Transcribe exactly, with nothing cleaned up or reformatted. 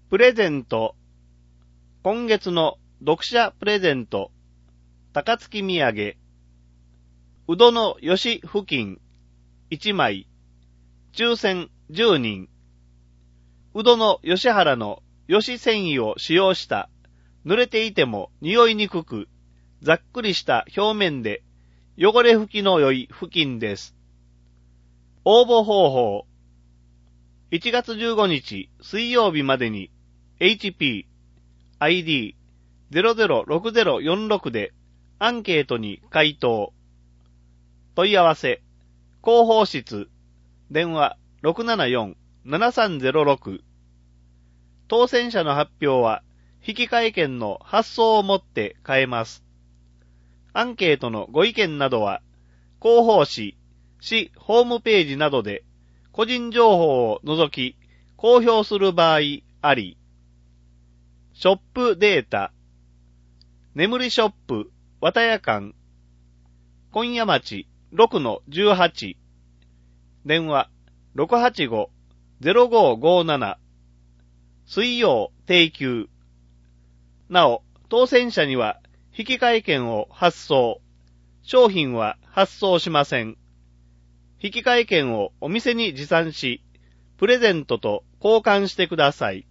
プレゼント。今月の読者プレゼント。高槻土産。うどのよし付近いちまい。抽選じゅうにん。うどの吉原の吉繊維を使用した濡れていても匂いにくくざっくりした表面で汚れ拭きの良い布巾です。応募方法。いちがつじゅうごにち水曜日までに エイチピー アイディー ゼロゼロろくゼロよんろく でアンケートに回答。問い合わせ広報室電話 ろくななよん ななさんゼロろく。当選者の発表は引換券の発送をもって変えます。アンケートのご意見などは広報誌、市ホームページなどで個人情報を除き公表する場合あり。ショップデータ。眠りショップ綿屋館今夜町 ろくのじゅうはち。電話 ろくはちご ゼロごごなな。水曜定休。なお、当選者には引換券を発送。商品は発送しません。引換券をお店に持参し、プレゼントと交換してください。